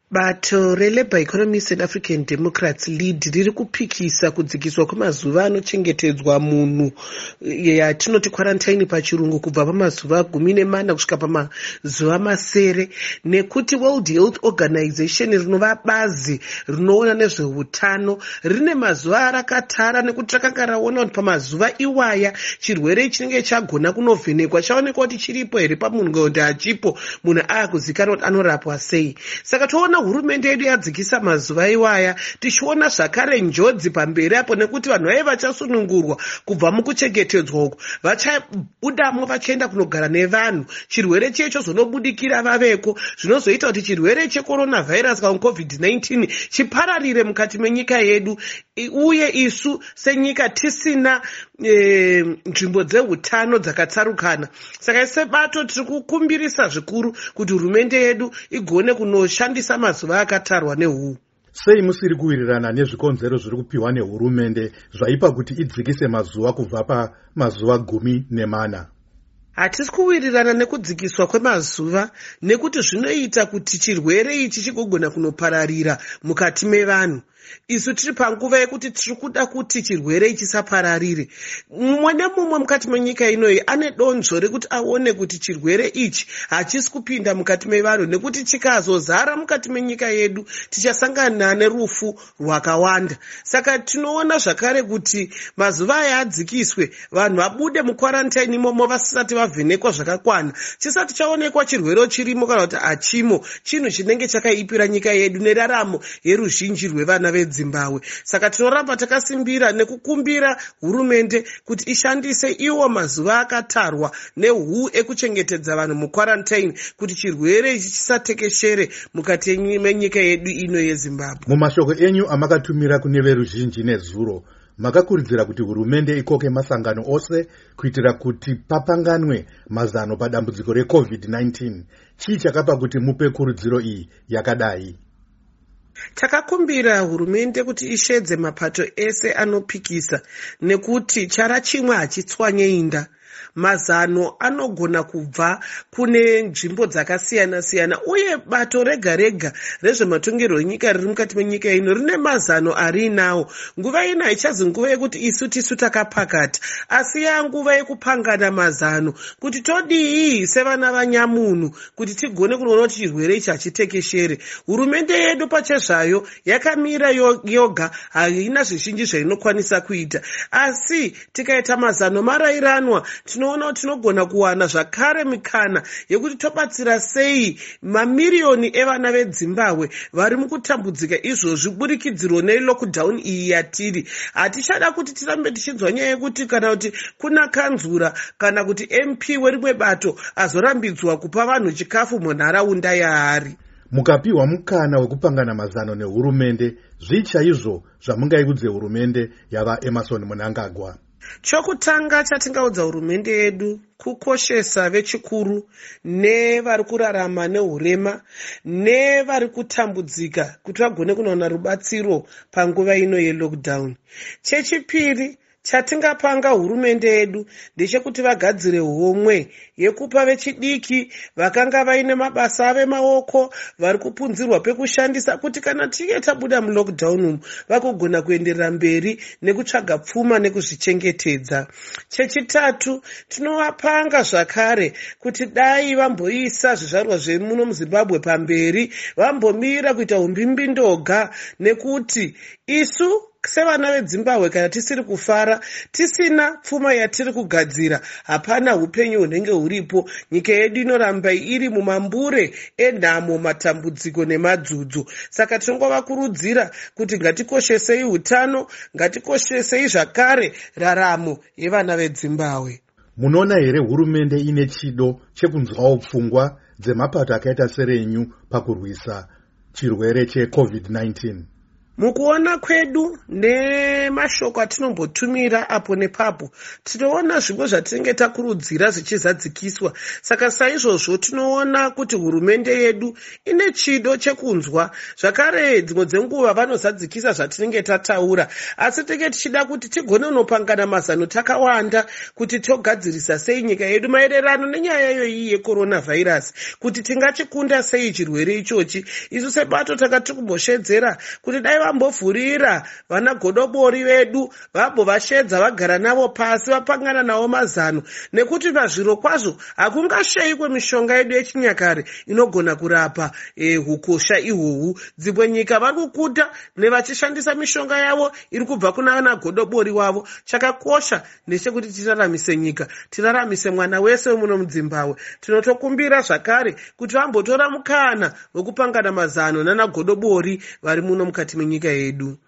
Bato reLabour Economists and African Democrats Lead riri kupikisa kudzikiswa kwemazuva anochengetedzwa munhu yatinoti quarantine pachirungu kubva pamazuva 14 kusvika pamazuva 9 nekuti World Health Organization rinova bazi rinoona nezveutano rine mazuva arakatara nekuti rakanga raona kuti pamazuva iwaya chirwere chinenge chagona kunovhenekwa chaonekwa kuti chiripo here pamunhu kuti hachipo munhu akuzikanwa kuti anorapwa sei. Saka toona hurumende yedu yadzikisa mazuva iwaya tichiona zvakare njodzi pamberi apo nekuti vanhu vaive vachasunungurwa kubva mukuchengetedzwa uku vachabudamo vachienda kunogara nevanhu chirwere checho zonobudikira vaveko zvinozoita kuti chirwere checoronavirus kana COVID-19 chipararire mukati menyika yedu uye isu senyika tisina nzvimbo dzeutano dzakatsarukana. Saka sebato tiri kukumbirisa zvikuru kuti hurumende yedu igone kunoshandisa mazuva akatarwa neHU. Sei musiri kuwirirana nezvikonzero zviri kupiwa nehurumende zvaipa kuti idzikise mazuva kubva pamazuva 14? Hatisi kuwirirana nekudzikiswa kwemazuva nekuti zvinoita kuti chirwere ichi chigogona kunopararira mukati mevanhu. Isu tiri panguva yekuti tiri kuda kuti chirwere ichi chisapararire. Mumwe nemumwe mukati menyika inoyi ane donzvo rekuti aone kuti chirwere ichi hachisi kupinda mukati mevanhu nekuti chikazozara mukati menyika yedu tichasangana nerufu rwakawanda. Saka tinoona zvakare kuti mazuva aya adzikiswe vanhu vabude mukwarantine imomo vasati vavhenekwa zvakakwana chisati chaonekwa chirwere chirimo kana kuti hachimo chinhu chinenge chakaipira nyika yedu neraramo yeruzhinji rwevana veZimbabwe. Saka tinoramba takasimbira nekukumbira hurumende kuti ishandise iwo mazuva akatarwa neHU ekuchengetedza vanhu mukwarantine kuti chirwere ichi chisatekeshere mukati menyika yedu ino yeZimbabwe. Mumashoko enyu amakatumira kune veruzhinji nezuro makakurudzira kuti hurumende ikoke masangano ose kuitira kuti papanganwe mazano padambudziko reCovid-19. Chii chakapa kuti mupe kurudziro iyi yakadai? Takakumbira hurumende kuti ishedze mapato ese anopikisa nekuti chara chimwe hachitswanye inda. Mazano anogona kubva kune nzvimbo dzakasiyana-siyana uye bato rega-rega rezvematongerwo enyika riri mukati menyika ino rine mazano arinawo. Nguva ino haichazi nguva yekuti isu tisu takapakata asi yanguva yekupangana mazano kuti todii sevana vanyamunhu kuti tigone kunoona kuti chirwere ichi hachitekeshere. Hurumende yedu pachezvayo yakamira yoga haina zvizhinji zvainokwanisa kuita asi tikaita mazano marairanwa tinoona kuti tinogona kuwana zvakare mikana yekuti tobatsira sei mamiriyoni evana veZimbabwe vari mukutambudzika izvozvi burikidziro nelockdown iyi yatiri. Hatichada kuti tirambe tichinzwa nyaya yekuti kana kuti kuna kanzura kana kuti MP werimwe bato azorambidzwa kupa vanhu chikafu munharaunda yaari. Mukapiwa mukana wekupangana mazano nehurumende, zvii chaizvo zvamungaudze hurumende yava Emmerson Mnangagwa? Chokutanga chatingaudza hurumende yedu kukoshesa vechikuru nevari kurarama nehurema nevari kutambudzika kuti vagone kunoona rubatsiro panguva ino yelockdown. Chechipiri chatingapanga hurumende yedu ndechekuti vagadzire homwe yekupa vechidiki vakanga vaine mabasa ave maoko vari kupunzirwa pekushandisa kuti kana tichinge tabuda mulockdown umu vakugona kuenderera mberi nekutsvaga pfuma nekuzvichengetedza. Chechitatu tinovapanga zvakare kuti dai vamboisa zvizvarwa zvemuno muZimbabwe pamberi vambomira kuita umbimbi ndoga nekuti isu sevana veZimbabwe kana tisiri kufara tisina pfuma yatiri kugadzira hapana upenyu hunenge huripo. Nyika yedu inoramba iri mumambure enhamo, matambudziko nemadzudzu. Saka tinongovakurudzira kuti ngatikoshesei utano, ngatikoshesei zvakare raramo yevana veZimbabwe. Munoona here hurumende ine chido chekunzwawo pfungwa dzemapato akaita serenyu pakurwisa chirwere cheCovid-19? Mukuona kwedu nemashoko atinombotumira apo nepapo, tinoona zvimwe zvatinenge takurudzira zvichizadzikiswa. Saka saizvozvo tinoona kuti hurumende yedu ine chido chekunzwa. Zvakare dzimwe dzenguva vanozadzikisa zvatinenge tataura, asi tinenge tichida kuti tigone kunopangana mazano takawanda kuti togadzirisa sei nyika yedu maererano nenyaya iyoyi yeCoronavirus, kuti tingachikunda sei chirwere ichochi. Isu sebato takati kumboshedzera kuti dai vambovhurira vana godobori vedu vambovashedza vagara navo pasi vapangana navo mazano, nekuti pazviro kwazvo hakungasheyi kwemishonga yedu yechinyakare inogona kurapa hukosha ihwohwu. Dzimwe nyika vari kukuta nevachishandisa mishonga yavo iri kubva kuna vana godobori wavo. Chakakosha ndechekuti tiraramise nyika, tiraramise mwana wese wemuno muZimbabwe. Tinotokumbira zvakare kuti vambotora mukana wekupangana mazano nana godobori vari muno mukati menyika yedu.